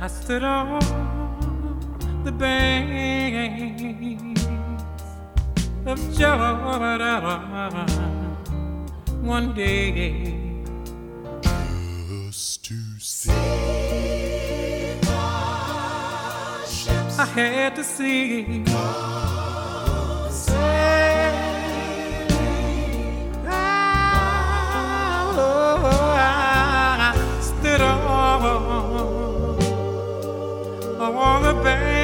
I stood on the banks of Jordan one day just to see the ships. I had to see on the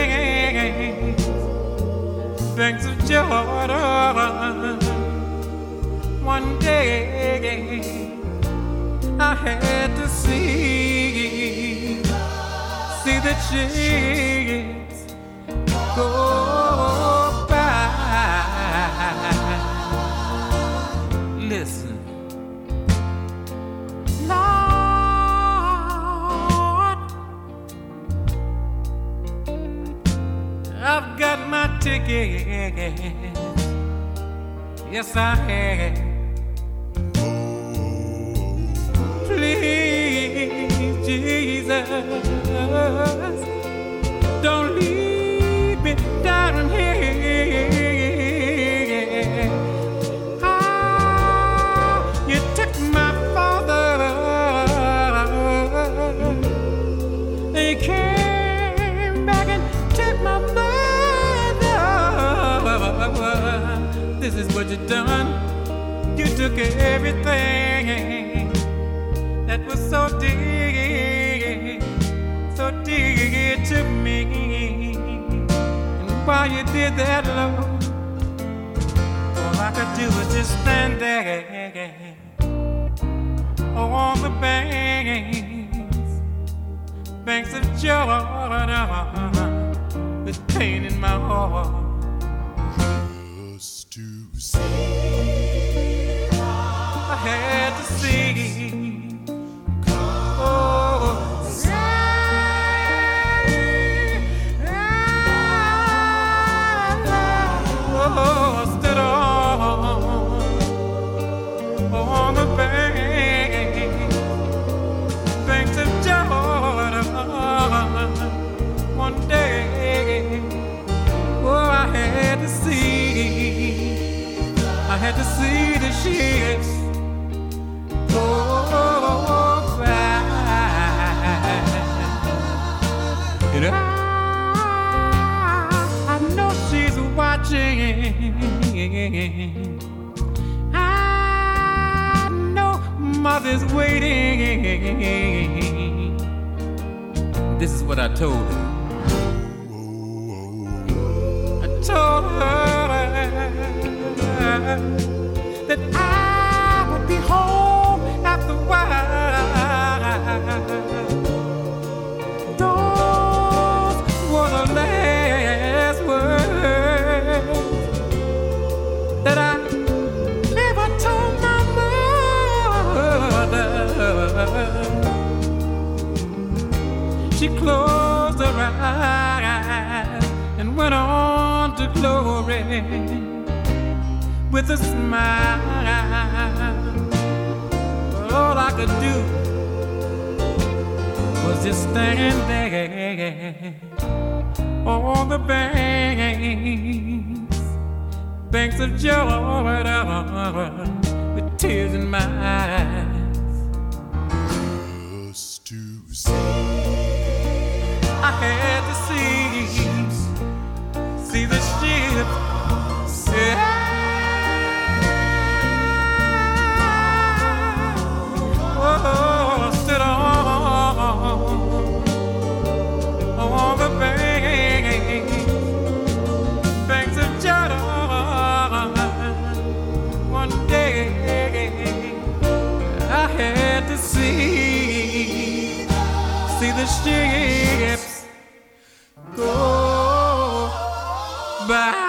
banks of Jordan. One day I had to see the ships go by. Listen, Lord, I've got my ticket. Yes, I have. Please, Jesus, don't leave me down here. Ah, you took my father. They came back and took my mother. This is what you done. You took everything that was so dear to me. And while you did that, Lord, all I could do was just stand there on the banks of Jordan with pain in my heart. Just to see, I had to see. Stood on the banks of Jordan one day. Oh, I had to see the ships go by. And I know she's watching. I know mother's waiting. This is what I told her. I told her that I would be home after a while. Those were the last words that I ever told my mother. She closed her eyes and went on to glory with a smile. But all I could do was just stand there on the banks of Jordan with tears in my eyes. just to see, I had to see the ship. Stood on the banks of Jordan. One day I had to see the ships go by.